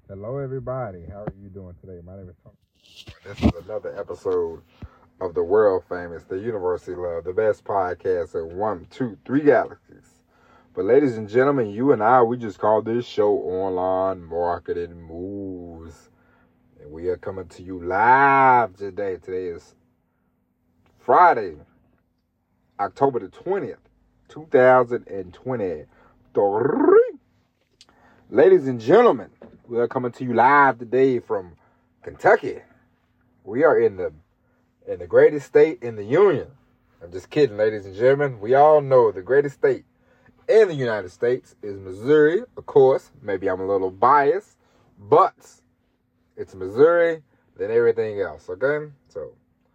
Hello, everybody. How are you doing today? My name is Tony. This is another episode of the world famous, the University Love, the best podcast in 1, 2, 3 galaxies. But, ladies and gentlemen, you and I, we just call this show Online Marketing Moves. And we are coming to you live today. Today is Friday, October the 20th, 2023. Ladies and gentlemen, we are coming to you live today from Kentucky. We are in the greatest state in the union. I'm just kidding, ladies and gentlemen. We all know the greatest state in the United States is Missouri, of course. Maybe I'm a little biased, but it's Missouri than everything else, okay? So,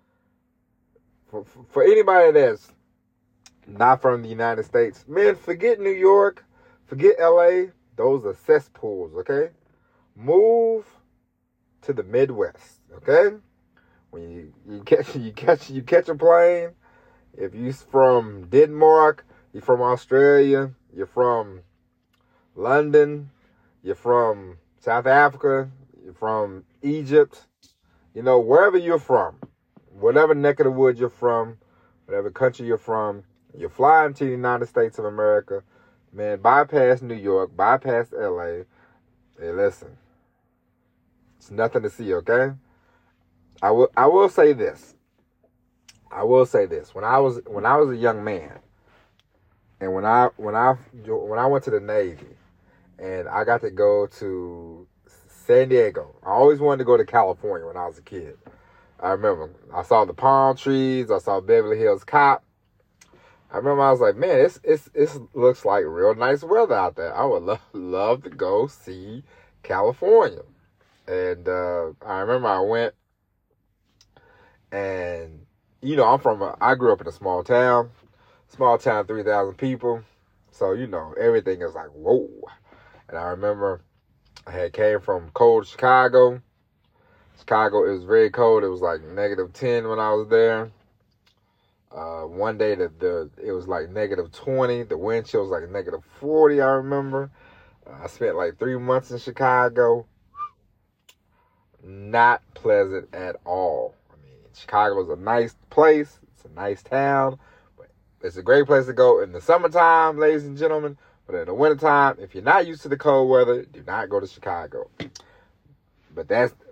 for anybody that's not from the United States, man, forget New York, forget LA. Those are cesspools, okay? Move to the Midwest, okay? When you catch a plane, if you're from Denmark, you're from Australia, you're from London, you're from South Africa, you're from Egypt, wherever you're from, whatever neck of the woods you're from, whatever country you're from, you're flying to the United States of America, man, bypass New York, bypass LA. Hey, listen, it's nothing to see, okay? I will say this. When I was a young man, and when I went to the Navy, and I got to go to San Diego. I always wanted to go to California when I was a kid. I remember I saw the palm trees. I saw Beverly Hills Cop. I remember I was like, man, it looks like real nice weather out there. I would love to go see California. And I remember I went, and I grew up in a small town, 3,000 people. So everything is like whoa. And I remember I had came from cold Chicago. Chicago, it was very cold. It was like -10 when I was there. One day it was like -20. The wind chill was like -40. I remember. I spent like 3 months in Chicago. Not pleasant at all. I mean, Chicago is a nice place. It's a nice town. But it's a great place to go in the summertime, ladies and gentlemen. But in the wintertime, if you're not used to the cold weather, do not go to Chicago. But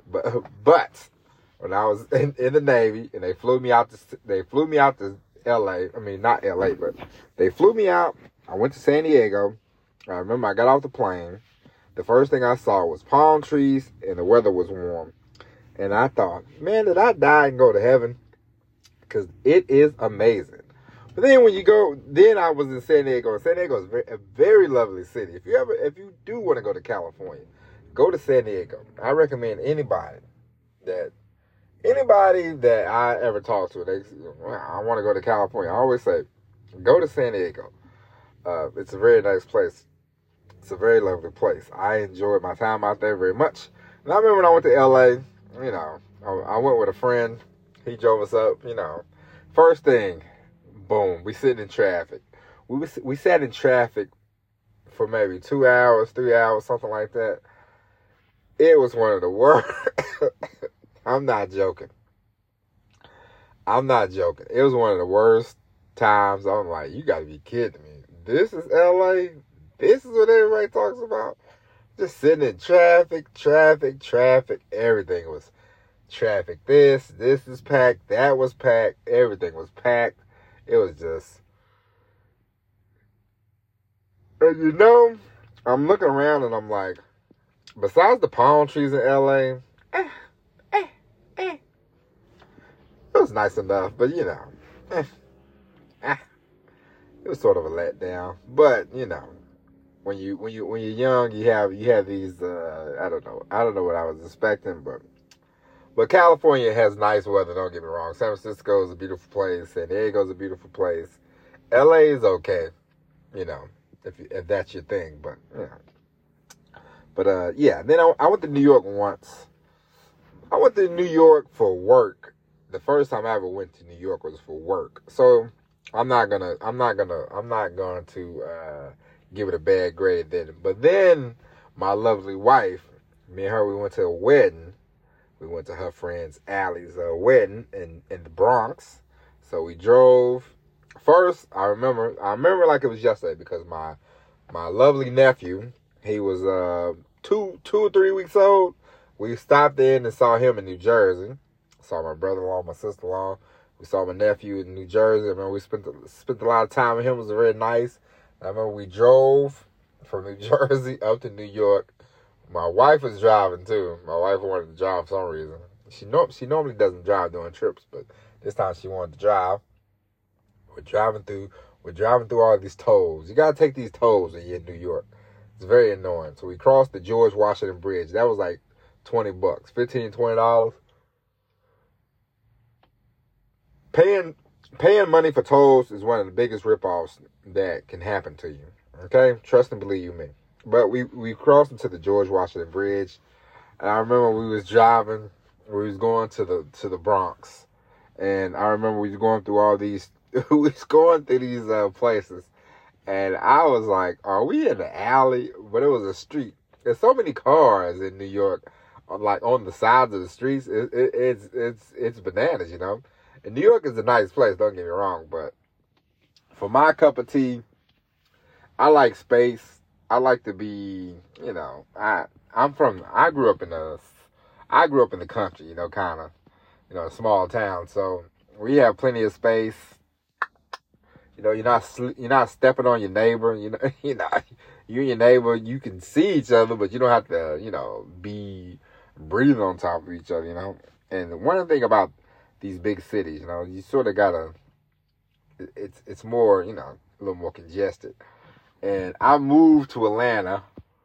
when I was in the Navy and they flew me out to LA. I mean, not LA, but they flew me out. I went to San Diego. I remember I got off the plane. The first thing I saw was palm trees and the weather was warm. And I thought, man, did I die and go to heaven? Because it is amazing. But then then I was in San Diego. San Diego is a very lovely city. If you do want to go to California, go to San Diego. I recommend anybody that I ever talk to, I want to go to California. I always say, go to San Diego. It's a very nice place. It's a very lovely place. I enjoyed my time out there very much. And I remember when I went to LA, I went with a friend. He drove us up, First thing, boom, we sitting in traffic. We sat in traffic for maybe 2 hours, 3 hours, something like that. It was one of the worst. I'm not joking. It was one of the worst times. I'm like, you gotta be kidding me. This is LA? This is what everybody talks about? Just sitting in traffic. Everything was traffic. This is packed. That was packed. Everything was packed. It was just... And I'm looking around and I'm like, besides the palm trees in LA, it was nice enough, but it was sort of a letdown. But when you're young, you have these I don't know what I was expecting, but California has nice weather. Don't get me wrong. San Francisco is a beautiful place. San Diego is a beautiful place. LA is okay, if that's your thing. But yeah. Then I went to New York once. I went to New York for work. The first time I ever went to New York was for work. So I'm not going to give it a bad grade then. But then my lovely wife Me and her, we went to a wedding. We went to her friend's Allie's wedding in the Bronx. So we drove. First, I remember like it was yesterday because my lovely nephew, he was 2 or 3 weeks old. We stopped in and saw him in New Jersey. Saw my brother-in-law, my sister-in-law. We saw my nephew in New Jersey. I remember we spent a lot of time with him. It was very nice. I remember we drove from New Jersey up to New York. My wife was driving too. My wife wanted to drive for some reason. She normally doesn't drive during trips, but this time she wanted to drive. We're driving through all these tolls. You gotta take these tolls when you're in New York. It's very annoying. So we crossed the George Washington Bridge. That was like $20, $15-$20. Paying money for tolls is one of the biggest ripoffs that can happen to you. Okay? Trust and believe you me. But we crossed into the George Washington Bridge. And I remember we was driving. We was going to the Bronx. And I remember we was going through all these places. And I was like, are we in the alley? But it was a street. There's so many cars in New York, like on the sides of the streets. It's bananas, you know. And New York is a nice place, don't get me wrong. But for my cup of tea, I like space. I like to be, you know, I grew up in the country, you know, kind of, you know, a small town. So we have plenty of space. You know, you're not stepping on your neighbor. You know, you and your neighbor, you can see each other, but you don't have to, you know, be breathing on top of each other. You know, and one thing about these big cities, you know, you sort of gotta. It's more, you know, a little more congested. And I moved to Atlanta.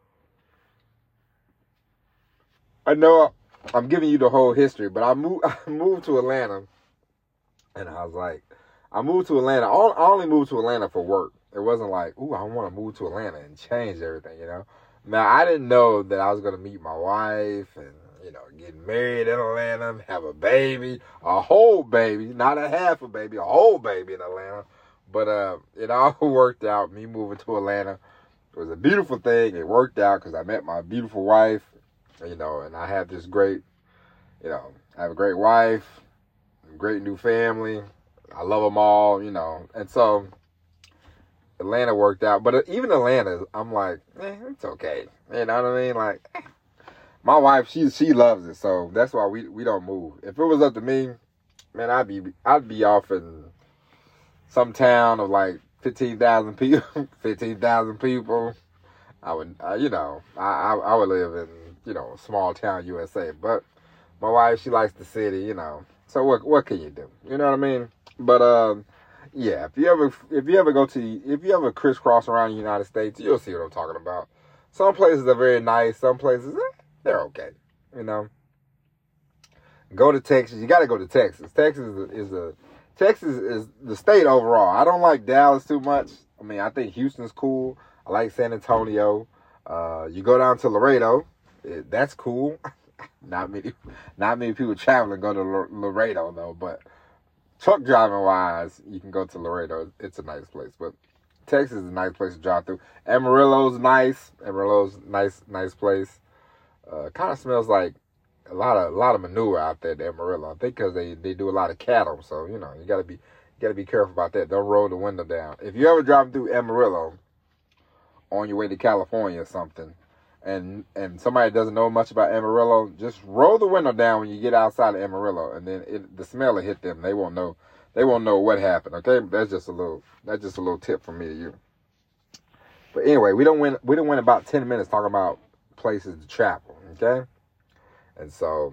I know I'm giving you the whole history, but I moved to Atlanta, and I was like, I moved to Atlanta. I only moved to Atlanta for work. It wasn't like, ooh, I want to move to Atlanta and change everything, you know. Now, I didn't know that I was going to meet my wife and, you know, get married in Atlanta, have a baby, a whole baby, not a half a baby, a whole baby in Atlanta. But it all worked out. Me moving to Atlanta, it was a beautiful thing. It worked out because I met my beautiful wife, you know, and I have this great, you know, I have a great wife, a great new family. I love them all, you know. And so Atlanta worked out. But even Atlanta, I'm like, it's okay. You know what I mean? Like, my wife, she loves it. So that's why we don't move. If it was up to me, man, I'd be off in some town of like 15,000 people. 15,000 people. I would, you know, I would live in, you know, small town USA. But my wife, she likes the city, you know. So what can you do? You know what I mean? But yeah, if you ever crisscross around the United States, you'll see what I'm talking about. Some places are very nice. Some places, they're okay. You know. Go to Texas. You got to go to Texas. Texas is the state overall. I don't like Dallas too much. I mean, I think Houston's cool. I like San Antonio. You go down to Laredo. That's cool. Not many people traveling go to Laredo though, but truck driving wise, you can go to Laredo. It's a nice place, but Texas is a nice place to drive through. Amarillo's nice. Amarillo's nice place. Kind of smells like a lot of manure out there at Amarillo. I think because they do a lot of cattle, so you know you gotta be careful about that. Don't roll the window down. If you ever drive through Amarillo on your way to California or something, and somebody doesn't know much about Amarillo, just roll the window down when you get outside of Amarillo, and then the smell will hit them. They won't know what happened. Okay, that's just a little tip from me to you. But anyway, we don't win about 10 minutes talking about places to travel. Okay, and so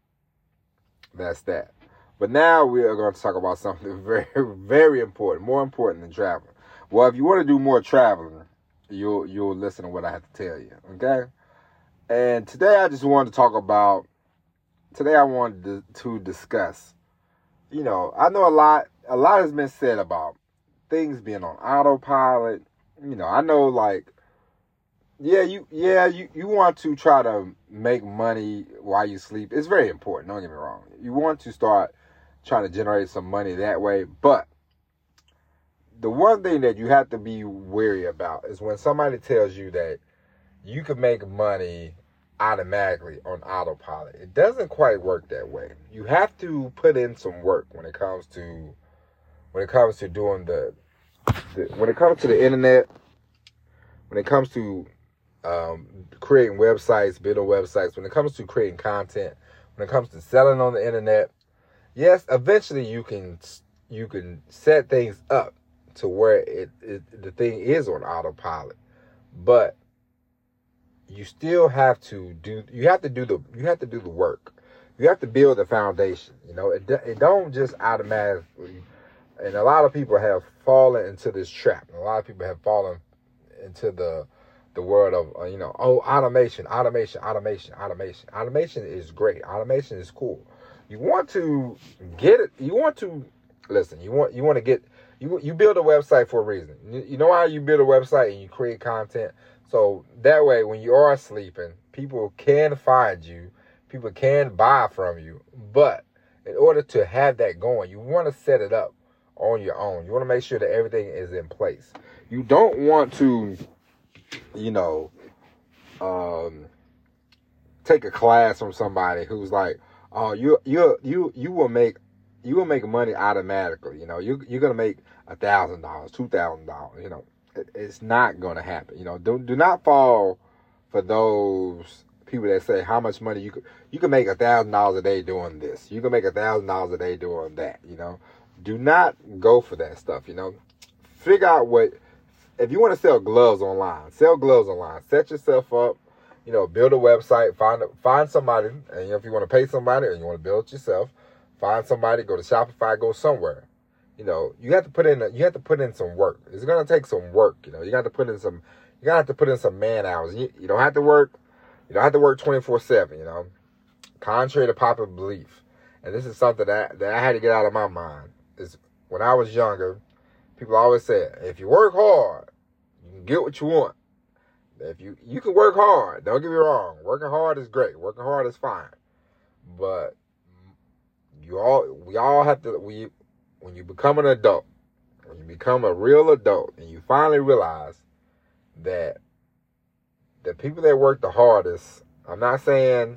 that's that. But now we are going to talk about something very, very important, more important than traveling. Well, if you want to do more traveling, you'll listen to what I have to tell you, okay? And today I just wanted to talk about, I wanted to discuss, you know, I know a lot has been said about things being on autopilot. You know, I know like, you want to try to make money while you sleep. It's very important, don't get me wrong. You want to start trying to generate some money that way, but the one thing that you have to be wary about is when somebody tells you that you can make money automatically on autopilot. It doesn't quite work that way. You have to put in some work when it comes to doing when it comes to the internet, when it comes to creating websites, building websites, when it comes to creating content, when it comes to selling on the internet. Yes, eventually you can set things up to where the thing is on autopilot, but you still have to do the work. You have to build the foundation. It don't just automatically. And a lot of people have fallen into this trap. A lot of people have fallen into the world of automation. Automation is great. Automation is cool. You want to get it. You want to listen. You want to get. You build a website for a reason. You know how you build a website and you create content. So that way, when you are sleeping, people can find you. People can buy from you. But in order to have that going, you want to set it up on your own. You want to make sure that everything is in place. You don't want to, take a class from somebody who's like, oh, you will make money automatically. You're gonna make $1,000, $2,000. It's not gonna happen. Do not fall for those people that say how much money you can make $1,000 a day doing this. You can make $1,000 a day doing that. Do not go for that stuff. Figure out if you want to sell gloves online. Sell gloves online. Set yourself up. Build a website. Find somebody. And if you want to pay somebody or you want to build it yourself, find somebody. Go to Shopify. Go somewhere. You have to put in some work. It's gonna take some work. You got to put in some. You gotta have to put in some man hours. You don't have to work. You don't have to work 24/7. Contrary to popular belief, and this is something that I had to get out of my mind. Is when I was younger, people always said, if you work hard, you can get what you want. If you can work hard, don't get me wrong. Working hard is great. Working hard is fine. But when you become an adult, when you become a real adult, and you finally realize that the people that work the hardest, I'm saying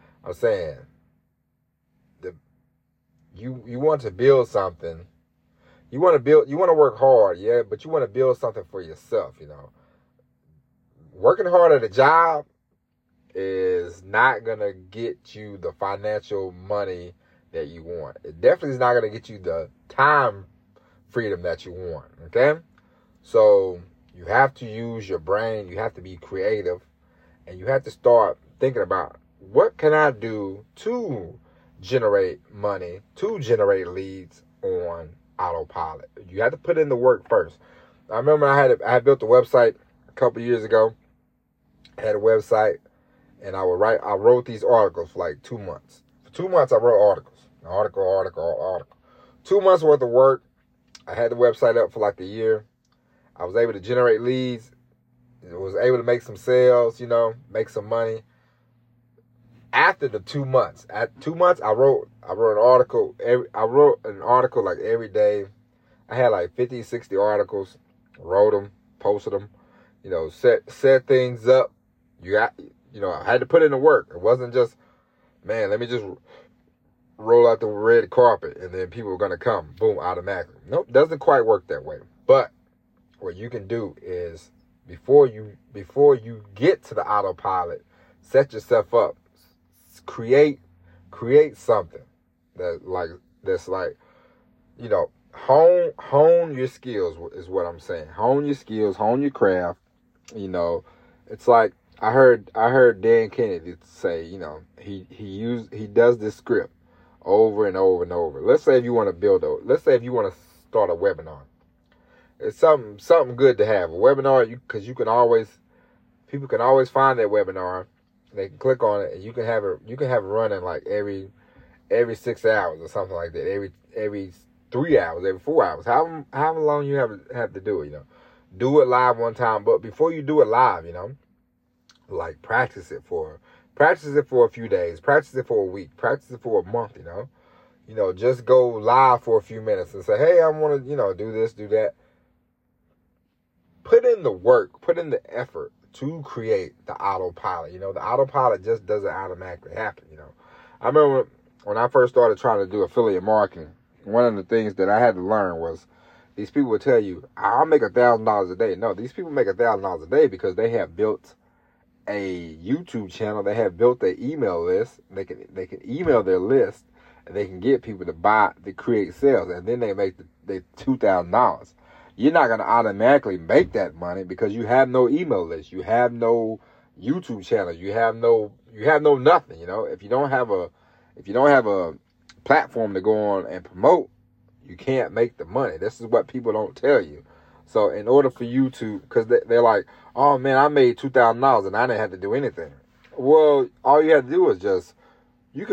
that you want to build something. You want to work hard, yeah, but you want to build something for yourself, Working hard at a job is not going to get you the financial money that you want. It definitely is not going to get you the time freedom that you want, okay? So you have to use your brain. You have to be creative. And you have to start thinking about, what can I do to generate money, to generate leads on autopilot? You have to put in the work first. I remember I had built a website a couple years ago. I had a website, and I wrote these articles for like 2 months. For 2 months, I wrote articles. Article. 2 months worth of work. I had the website up for like a year. I was able to generate leads. I was able to make some sales, make some money. After the 2 months, I wrote an article. I wrote an article like every day. I had like 50, 60 articles. Wrote them, posted them. Set things up. I had to put in the work. It wasn't just, man, let me just roll out the red carpet and then people are going to come, boom, automatically. Nope, doesn't quite work that way. But what you can do is, before you get to the autopilot, set yourself up. Create something that's like, hone your skills is what I'm saying. Hone your skills, hone your craft. It's like I heard Dan Kennedy say, he does this script over and over and over. Let's say if you want to start a webinar. It's something good to have. A webinar, because people can always find that webinar. They can click on it, and you can have it running like every 6 hours or something like that. Every 3 hours, every 4 hours. However long you have to do it, Do it live one time, but before you do it live, like practice it for a few days, practice it for a week, practice it for a month, just go live for a few minutes and say, hey, I want to, do this, do that. Put in the work, put in the effort to create the autopilot. The autopilot just doesn't automatically happen. I remember when I first started trying to do affiliate marketing, one of the things that I had to learn was these people would tell you, I'll make $1,000 a day. No, these people make $1,000 a day because they have built a YouTube channel. They have built their email list. They can email their list, and they can get people to create sales, and then they make the $2,000. You're not gonna automatically make that money because you have no email list, you have no YouTube channel, you have no nothing. If you don't have a platform to go on and promote, you can't make the money. This is what people don't tell you. So in order for you to, because they're like, oh man, I made $2,000 and I didn't have to do anything. Well, all you have to do is you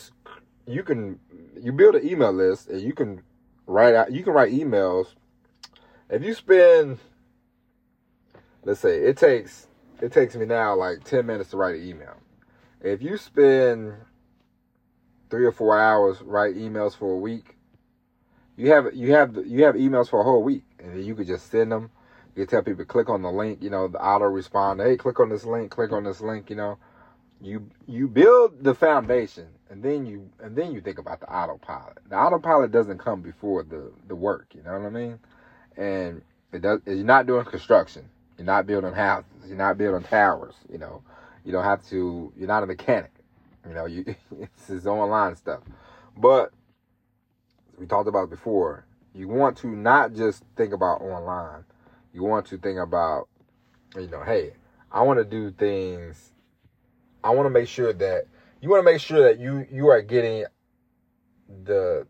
build an email list, and you can write emails. If you spend, let's say it takes me now like 10 minutes to write an email. If you spend 3 or 4 hours write emails for a week, you have emails for a whole week, and then you could just send them. You can tell people, click on the link, the auto respond. Hey, click on this link. You build the foundation, and then you think about the autopilot. The autopilot doesn't come before the work. You know what I mean? And you're not doing construction. You're not building houses. You're not building towers. You don't have to. You're not a mechanic. It's online stuff. But we talked about it before. You want to not just think about online. You want to think about, hey, I want to do things. I want to make sure that you are getting the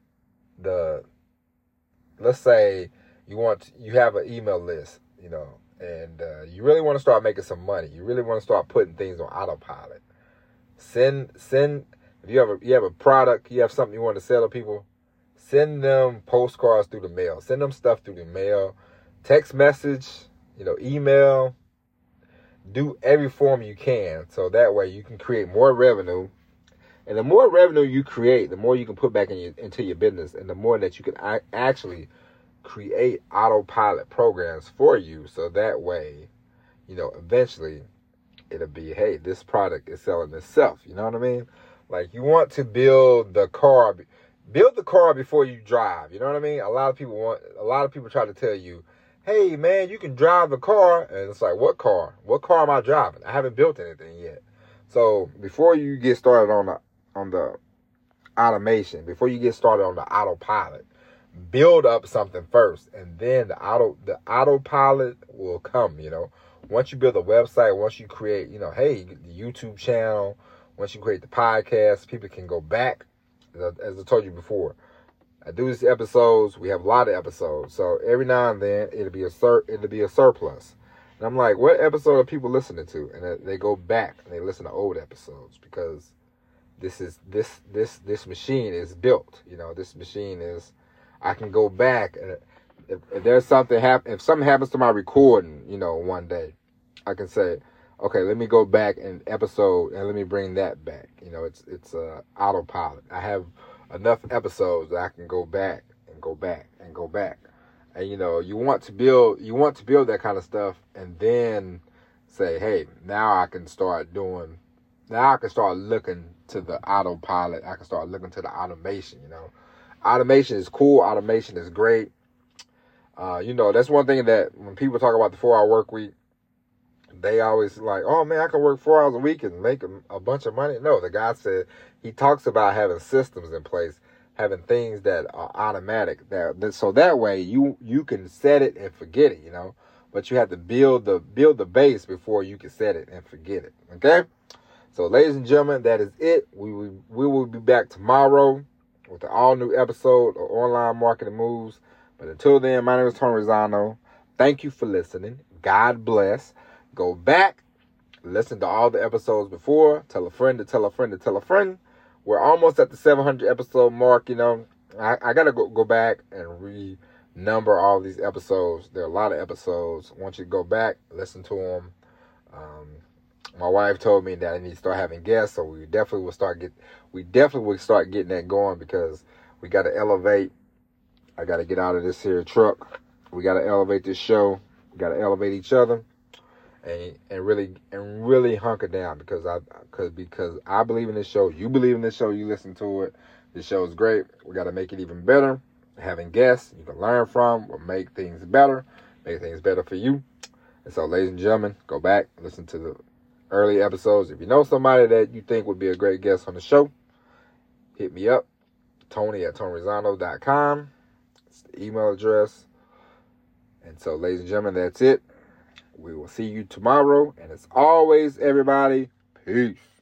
let's say you have an email list, and you really want to start making some money. You really want to start putting things on autopilot. Send if you have a product, you have something you want to sell to people, send them postcards through the mail. Send them stuff through the mail, text message, email. Do every form you can, so that way you can create more revenue. And the more revenue you create, the more you can put back into your business, and the more that you can actually create autopilot programs for you. So that way, eventually it'll be, hey, this product is selling itself. You know what I mean? Like, you want to build the car before you drive. You know what I mean? A lot of people try to tell you, hey man, you can drive the car, and it's like, what car? What car am I driving? I haven't built anything yet. So before you get started on the automation, before you get started on the autopilot, build up something first, and then the autopilot will come. Once you build a website, once you create, hey, the YouTube channel, once you create the podcast, people can go back. As I told you before, I do these episodes. We have a lot of episodes, so every now and then it'll be a surplus. And I'm like, what episode are people listening to? And they go back and they listen to old episodes, because this machine is built. This machine is. I can go back, and if there's something if something happens to my recording, one day, I can say, okay, let me go back and episode, and let me bring that back. It's autopilot. I have enough episodes that I can go back and go back and go back. And you want to build that kind of stuff, and then say, hey, now I can start looking to the autopilot. I can start looking to the automation. Automation is cool. Automation is great. That's one thing that when people talk about the 4-hour work week, they always like, oh man, I can work 4 hours a week and make a bunch of money. No, the guy said, he talks about having systems in place, having things that are automatic, so that way you can set it and forget it, but you have to build the base before you can set it and forget it. Okay. So ladies and gentlemen, that is it. We will be back tomorrow with an all new episode of Online Marketing Moves. But until then, my name is Tony Rosano. Thank you for listening. God bless. Go back, listen to all the episodes before. Tell a friend to tell a friend to tell a friend. We're almost at the 700 episode mark. I got to go back and renumber all these episodes. There are a lot of episodes. Once you go back, listen to them. My wife told me that I need to start having guests, so we definitely will start getting that going, because we got to elevate. I got to get out of this here truck. We got to elevate this show. We got to elevate each other. and really hunker down because I believe in this show. You believe in this show. You listen to it. This show is great. We got to make it even better. Having guests you can learn from will make things better for you. And so, ladies and gentlemen, go back, listen to the early episodes. If you know somebody that you think would be a great guest on the show, hit me up, Tony@TonyRosano.com. It's the email address. And so, ladies and gentlemen, that's it. We will see you tomorrow. And as always, everybody, peace.